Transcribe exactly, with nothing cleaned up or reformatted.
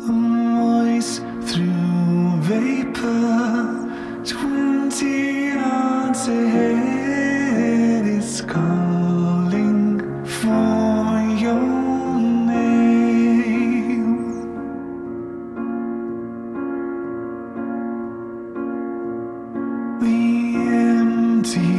voice through vapor, twenty yards ahead, it's calling for your name. We empty